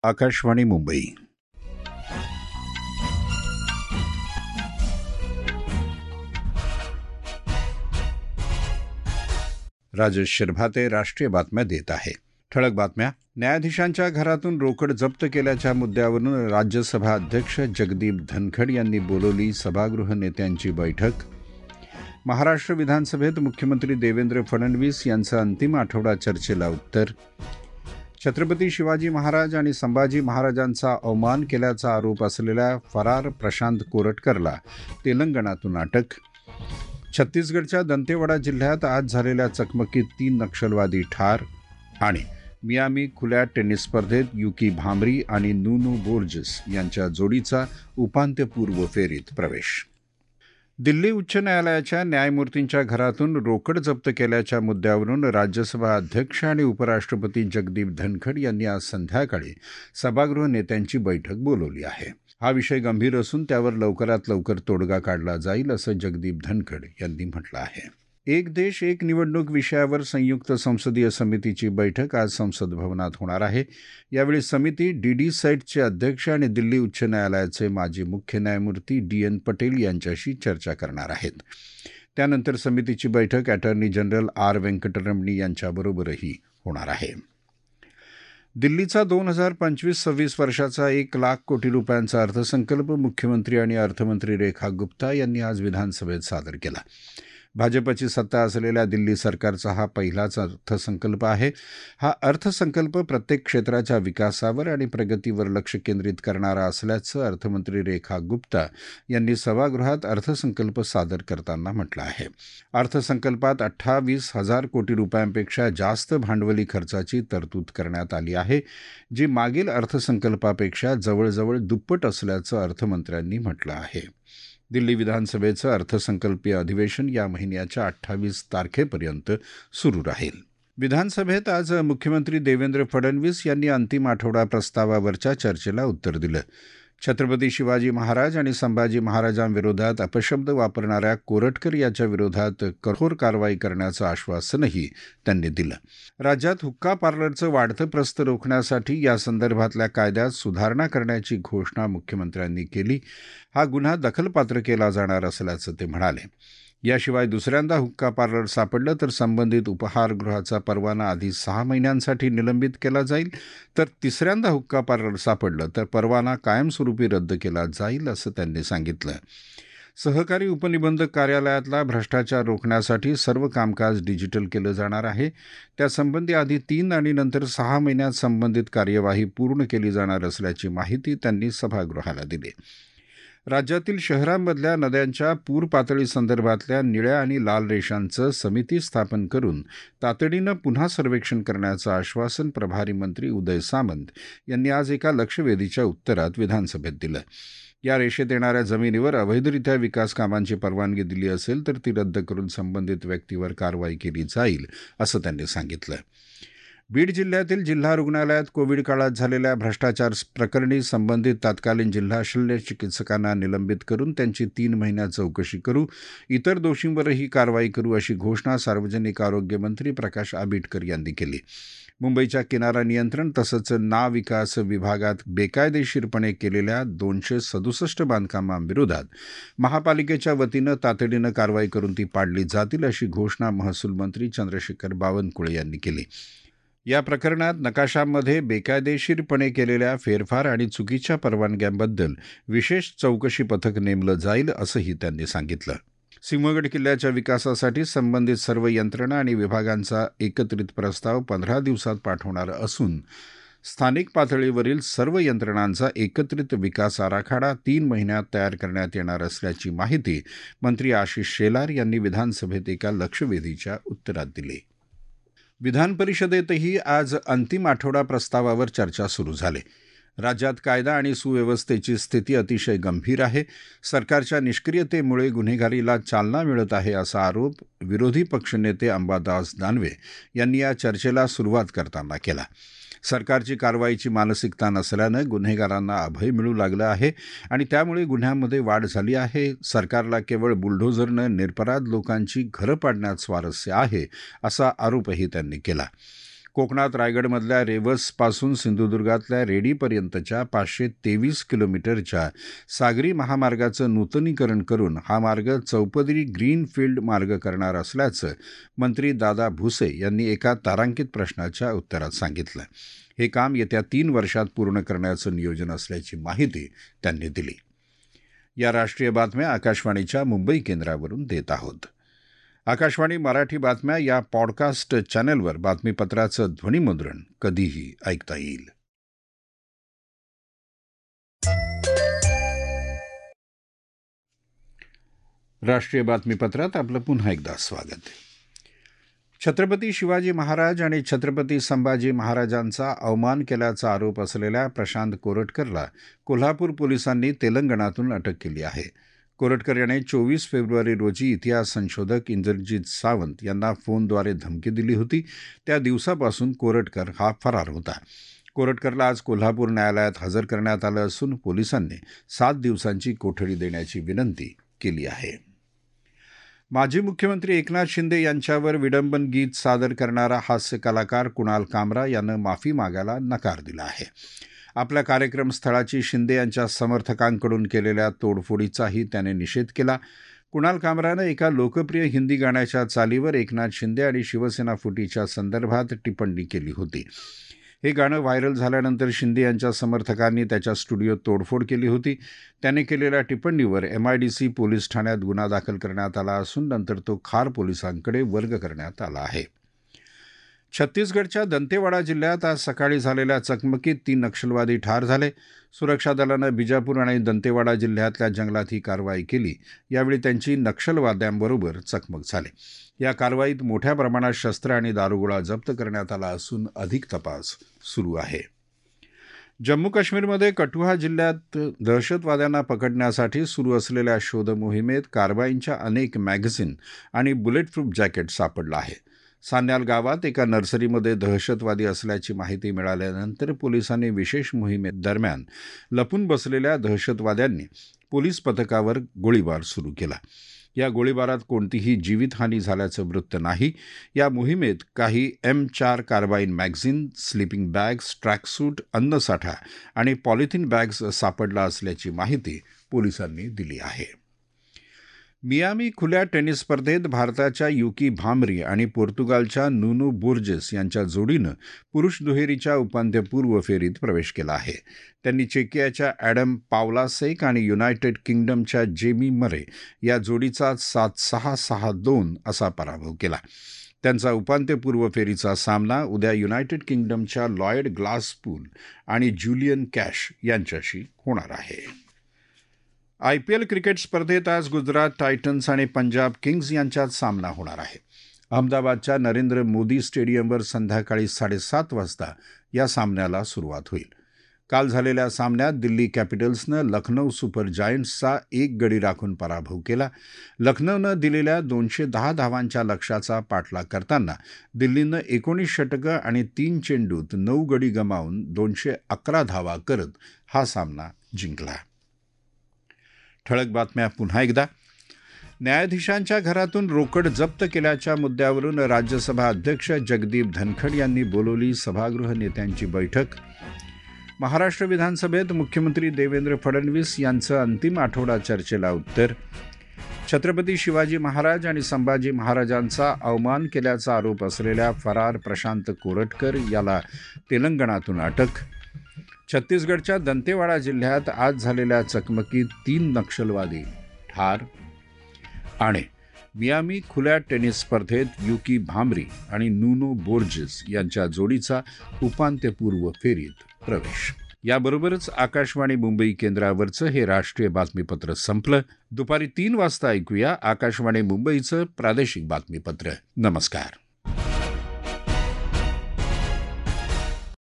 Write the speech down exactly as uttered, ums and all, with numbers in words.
आकाशवाणी मुंबई. राजेश शिरभाते राष्ट्रीय बातम्या देत आहे. ठळक बातम्या. न्यायाधीशांच्या घरातून रोकड जप्त केल्याच्या मुद्द्यावरून राज्यसभा अध्यक्ष जगदीप धनखड यांनी बोलावली सभागृह नेत्यांची बैठक. महाराष्ट्र विधानसभेत मुख्यमंत्री देवेंद्र फडणवीस यांचा अंतिम आठवडा चर्चेला उत्तर. छत्रपती शिवाजी महाराज आणि संभाजी महाराजांचा अवमान केल्याचा आरोप असलेल्या फरार प्रशांत कोरटकरला तेलंगणातून अटक. छत्तीसगडच्या दंतेवाडा जिल्ह्यात आज झालेल्या चकमकीत तीन नक्षलवादी ठार. आणि मियामी खुल्या टेनिस स्पर्धेत युकी भांबरी आणि नूनू बोर्जस यांच्या जोडीचा उपांत्यपूर्व फेरीत प्रवेश. दिल्ली उच्च न्यायालयाच्या न्यायमूर्तींच्या घरातून रोकड जप्त केल्याच्या मुद्द्यावरून राज्यसभा अध्यक्ष आणि उपराष्ट्रपती जगदीप धनखड यांनी आज संध्याकाळी सभागृह नेत्यांची बैठक बोलावली आहे. हा विषय गंभीर असून त्यावर लवकरात लवकर तोडगा काढला जाईल असं जगदीप धनखड यांनी म्हटलं आहे. एक देश एक निवडणूक विषयावर संयुक्त संसदीय समितीची बैठक आज संसद भवनात होणार आहे. यावेळी समिती डीडी सॅटचे अध्यक्ष आणि दिल्ली उच्च न्यायालयाचे माजी मुख्य न्यायमूर्ती डी एन पटेल यांच्याशी चर्चा करणार आहेत. त्यानंतर समितीची बैठक अटॉर्नी जनरल आर व्यंकटरमणी यांच्याबरोबरही होणार आहे. दिल्लीचा दोन हजार पंचवीस सव्वीस वर्षाचा एक लाख कोटी रुपयांचा अर्थसंकल्प मुख्यमंत्री आणि अर्थमंत्री रेखा गुप्ता यांनी आज विधानसभेत सादर केला. भाजपची सत्ता असलेल्या दिल्ली सरकारचा हा पहिलाच अर्थसंकल्प आहे. हा अर्थसंकल्प प्रत्येक क्षेत्राच्या विकासावर आणि प्रगतीवर लक्ष केंद्रित करणारा असल्याचं अर्थमंत्री रेखा गुप्ता यांनी सभागृहात अर्थसंकल्प सादर करताना म्हटलं आहे. अर्थसंकल्पात अठ्ठावीस हजार कोटी रुपयांपेक्षा जास्त भांडवली खर्चाची तरतूद करण्यात आली आहे, जी मागील अर्थसंकल्पापेक्षा जवळजवळ दुप्पट असल्याचं अर्थमंत्र्यांनी म्हटलं आहे. दिल्ली विधानसभेचं अर्थसंकल्पीय अधिवेशन या महिन्याच्या अठ्ठावीस तारखेपर्यंत सुरू राहील. विधानसभेत आज मुख्यमंत्री देवेंद्र फडणवीस यांनी अंतिम आठवडा प्रस्तावावरच्या चर्चेला उत्तर दिलं. छत्रपती शिवाजी महाराज आणि संभाजी महाराजांविरोधात अपशब्द वापरणाऱ्या कोरटकर याच्या विरोधात कठोर कारवाई करण्याचं आश्वासनही त्यांनी दिलं. राज्यात हुक्का पार्लरचं वाढतं प्रस्त रोखण्यासाठी या संदर्भातल्या कायद्यात सुधारणा करण्याची घोषणा मुख्यमंत्र्यांनी केली. हा गुन्हा दखलपात्र केला जाणार असल्याचं ते म्हणाले. याशिवाय दुसऱ्यांदा हुक्का पार्लर सापडलं तर संबंधित उपहारगृहाचा परवाना आधी सहा महिन्यांसाठी निलंबित केला जाईल, तर तिसऱ्यांदा हुक्का पार्लर सापडलं तर परवाना कायमस्वरूपी रद्द केला जाईल असं त्यांनी सांगितलं. सहकारी उपनिबंधक कार्यालयातला भ्रष्टाचार रोखण्यासाठी सर्व कामकाज डिजिटल केलं जाणार आहे. त्यासंबंधी आधी तीन आणि नंतर सहा महिन्यात संबंधित कार्यवाही पूर्ण केली जाणार असल्याची माहिती त्यांनी सभागृहाला दिली. राज्यातील शहरांमधल्या नद्यांच्या पूर पातळी संदर्भातल्या निळ्या आणि लाल रेषांचं समिती स्थापन करून तातडीनं पुन्हा सर्वेक्षण करण्याचं आश्वासन प्रभारी मंत्री उदय सामंत यांनी आज एका लक्षवेधीच्या उत्तरात विधानसभेत दिलं. या रेषेत येणाऱ्या जमिनीवर अवैधरित्या विकास कामांची परवानगी दिली असेल तर ती रद्द करून संबंधित व्यक्तीवर कारवाई केली जाईल असं त्यांनी सांगितलं. बीड जिल्ह्यातील जिल्हा रुग्णालयात कोविड काळात झालेल्या भ्रष्टाचार प्रकरणी संबंधित तत्कालीन जिल्हा शल्य चिकित्सकांना निलंबित करून त्यांची तीन महिन्यात चौकशी करू, इतर दोषींवरही कारवाई करू अशी घोषणा सार्वजनिक आरोग्य मंत्री प्रकाश आंबेडकर यांनी केली. मुंबईच्या किनारा नियंत्रण तसंच ना विकास विभागात बेकायदेशीरपणे केलेल्या दोनशे सदुसष्ट बांधकामांविरोधात महापालिकेच्या वतीनं तातडीनं कारवाई करून ती पाडली जातील अशी घोषणा महसूल मंत्री चंद्रशेखर बावनकुळे यांनी केली. या प्रकरणात नकाशांमध्ये बेकायदेशीरपणे केलेल्या फेरफार आणि चुकीच्या परवानग्यांबद्दल विशेष चौकशी पथक नेमलं जाईल असंही त्यांनी सांगितलं. सिंहगड किल्ल्याच्या विकासासाठी संबंधित सर्व यंत्रणा आणि विभागांचा एकत्रित प्रस्ताव पंधरा दिवसात पाठवणार असून स्थानिक पातळीवरील सर्व यंत्रणांचा एकत्रित विकास आराखडा तीन महिन्यात तयार करण्यात येणार असल्याची माहिती मंत्री आशिष शेलार यांनी विधानसभेत एका लक्षवेधीच्या उत्तरात दिली. विधान परिषदेतही आज अंतिम आठवडा प्रस्तावावर चर्चा सुरू झाली. राज्यात कायदा आणि सुव्यवस्थेची स्थिती अतिशय गंभीर आहे. सरकारच्या निष्क्रियतेमुळे गुन्हेगारीला चालना मिळत आहे असा आरोप विरोधी पक्षनेते अंबादास दानवे यांनी या चर्चेला सुरुवात करताना केला. सरकारची कारवाईची मानसिकता नसल्यानं गुन्हेगारांना अभय मिळू लागलं आहे आणि त्यामुळे गुन्ह्यांमध्ये वाढ झाली आहे. सरकारला केवळ बुलडोझरनं निरपराध लोकांची घरं पाडण्यात स्वारस्य आहे असा आरोपही त्यांनी केला. कोकणात रायगडमधल्या रेवसपासून सिंधुदुर्गातल्या रेडीपर्यंतच्या पाचशे तेवीस किलोमीटरच्या सागरी महामार्गाचं नूतनीकरण करून हा मार्ग चौपदरी ग्रीनफील्ड मार्ग करणार असल्याचं मंत्री दादा भुसे यांनी एका तारांकित प्रश्नाच्या उत्तरात सांगितलं. हे काम येत्या तीन वर्षात पूर्ण करण्याचं नियोजन असल्याची माहिती त्यांनी दिली. या राष्ट्रीय बातम्या आकाशवाणीच्या मुंबई केंद्रावरून देत आहोत. आकाशवाणी मराठी बातम्या या पॉडकास्ट चॅनलवर बातमीपत्राचं ध्वनिमुद्रण कधीही ऐकता येईल. राष्ट्रीय बातमीपत्रात आपलं पुन्हा एकदा स्वागत आहे. छत्रपती शिवाजी महाराज आणि छत्रपती संभाजी महाराजांचा अवमान केल्याचा आरोप असलेल्या प्रशांत कोरटकरला कोल्हापूर पोलिसांनी तेलंगणातून अटक केली आहे. कोरटकर याने चोवीस फेब्रुवारी रोजी इतिहास संशोधक इंद्रजित सावंत यांना फोनद्वारे धमकी दिली होती. त्या दिवसापासून कोरटकर हा फरार होता. कोरटकरला आज कोल्हापूर न्यायालयात हजर करण्यात आलं असून पोलिसांनी सात दिवसांची कोठडी देण्याची विनंती केली आहे. माजी मुख्यमंत्री एकनाथ शिंदे यांच्यावर विडंबन गीत सादर करणारा हास्य कलाकार कुणाल कामरा यानं माफी मागायला नकार दिला आहे. आपल्या कार्यक्रम स्थळाची शिंदे यांच्या समर्थकांकडून केलेल्या तोडफोडीचाही त्याने निषेध केला. कुणाल कामरानं एका लोकप्रिय हिंदी गाण्याच्या चालीवर एकनाथ शिंदे आणि शिवसेना फुटीच्या संदर्भात टिप्पणी केली होती. हे गाणं व्हायरल झाल्यानंतर शिंदे यांच्या समर्थकांनी त्याच्या स्टुडिओत तोडफोड केली होती. त्याने केलेल्या टिप्पणीवर एमआयडीसी पोलीस ठाण्यात गुन्हा दाखल करण्यात आला असून नंतर तो खार पोलिसांकडे वर्ग करण्यात आला आहे. छत्तीसगडच्या दंतेवाडा जिल्ह्यात आज सकाळी झालेल्या चकमकीत तीन नक्षलवादी ठार झाले. सुरक्षा दलानं बिजापूर आणि दंतेवाडा जिल्ह्यातल्या जंगलात ही कारवाई केली. यावेळी त्यांची नक्षलवाद्यांबरोबर चकमक झाली. या कारवाईत मोठ्या प्रमाणात शस्त्र आणि दारुगोळा जप्त करण्यात आला असून अधिक तपास सुरू आहे. जम्मू काश्मीरमध्ये कठुआ जिल्ह्यात दहशतवाद्यांना पकडण्यासाठी सुरू असलेल्या शोधमोहिमेत कारबाईनच्या अनेक मॅगझिन आणि बुलेटप्रूफ जॅकेट सापडलं आहे. सान्याल गावात एका नर्सरीमध्ये दहशतवादी असल्याची माहिती मिळाल्यानंतर पोलिसांनी विशेष मोहिमेदरम्यान लपून बसलेल्या दहशतवाद्यांनी पोलीस पथकावर गोळीबार सुरू केला. या गोळीबारात कोणतीही जीवितहानी झाल्याचं वृत्त नाही. या मोहिमेत काही एम चार carbine magazine, sleeping bags, tracksuit, अन्नसाठा आणि पॉलिथिन बॅग्स सापडला असल्याची माहिती पोलिसांनी दिली आहे. मियामी खुल्या टेनिस स्पर्धेत भारताच्या युकी भांबरी आणि पोर्तुगालच्या नुनो बोर्जेस यांच्या जोडीनं पुरुष दुहेरीच्या उपांत्यपूर्व फेरीत प्रवेश केला आहे. त्यांनी चेकियाच्या ॲडम पावलासेक आणि युनायटेड किंगडमच्या जेमी मरे या जोडीचा सात सहा सहा दोन असा पराभव केला. त्यांचा उपांत्यपूर्व फेरीचा सामना उद्या युनायटेड किंगडमच्या लॉयड ग्लासपूल आणि ज्युलियन कॅश यांच्याशी होणार आहे. आयपीएल क्रिकेट स्पर्धेत आज गुजरात टायटन्स आणि पंजाब किंग्ज यांच्यात सामना होणार आहे. अहमदाबादच्या नरेंद्र मोदी स्टेडियमवर संध्याकाळी साडेसात वाजता या सामन्याला सुरुवात होईल. काल झालेल्या सामन्यात दिल्ली कॅपिटल्सनं लखनौ सुपर जायंट्सचा एक गडी राखून पराभव केला. लखनौनं दिलेल्या दोनशे दहा धावांच्या लक्ष्याचा पाठलाग करताना दिल्लीनं एकोणीस षटकं आणि तीन चेंडूत नऊ गडी गमावून दोनशे अकरा धावा करत हा सामना जिंकला. ठळक बातम्या पुन्हा एकदा. न्यायाधीशांच्या घरातून रोकड जप्त केल्याच्या मुद्द्यावरून राज्यसभा अध्यक्ष जगदीप धनखड यांनी बोलावली सभागृह नेत्यांची बैठक. महाराष्ट्र विधानसभेत मुख्यमंत्री देवेंद्र फडणवीस यांचं अंतिम आठवडा चर्चेला उत्तर. छत्रपती शिवाजी महाराज आणि संभाजी महाराजांचा अवमान केल्याचा आरोप असलेल्या फरार प्रशांत कोरटकर याला तेलंगणातून अटक. छत्तीसगडच्या दंतेवाडा जिल्ह्यात आज झालेल्या चकमकीत तीन नक्षलवादी ठार. आणि मियामी खुल्या टेनिस स्पर्धेत युकी भांबरी आणि नुनो बोर्जेस यांच्या जोडीचा उपांत्यपूर्व फेरीत प्रवेश. याबरोबरच आकाशवाणी मुंबई केंद्रावरचं हे राष्ट्रीय बातमीपत्र संपलं. दुपारी तीन वाजता ऐकूया आकाशवाणी मुंबईचं प्रादेशिक बातमीपत्र. नमस्कार.